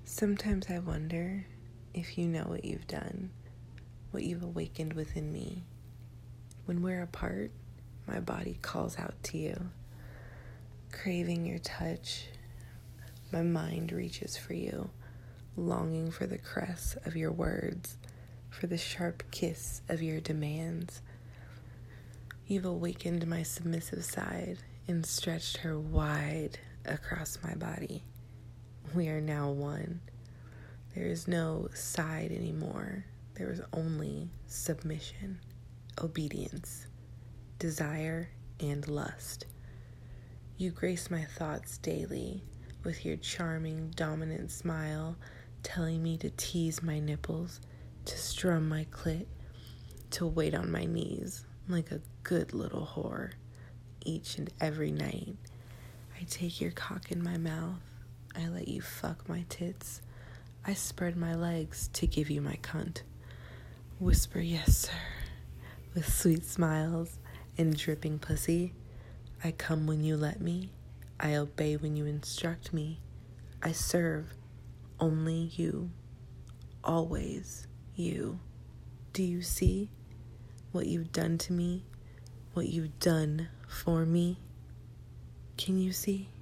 Sometimes I wonder if you know what you've done, what you've awakened within me. When we're apart, my body calls out to you, craving your touch. My mind reaches for you, longing for the caress of your words, for the sharp kiss of your demands. You've awakened my submissive side and stretched her wide across my body. We are now one. There is no side anymore. There is only submission, obedience, desire, and lust. You grace my thoughts daily with your charming, dominant smile, telling me to tease my nipples, to strum my clit, to wait on my knees like a good little whore. Each and every night, I take your cock in my mouth. I let you fuck my tits. I spread my legs to give you my cunt. Whisper yes, sir, with sweet smiles and dripping pussy. I come when you let me. I obey when you instruct me. I serve only you. Always you. Do you see what you've done to me? What you've done for me? Can you see?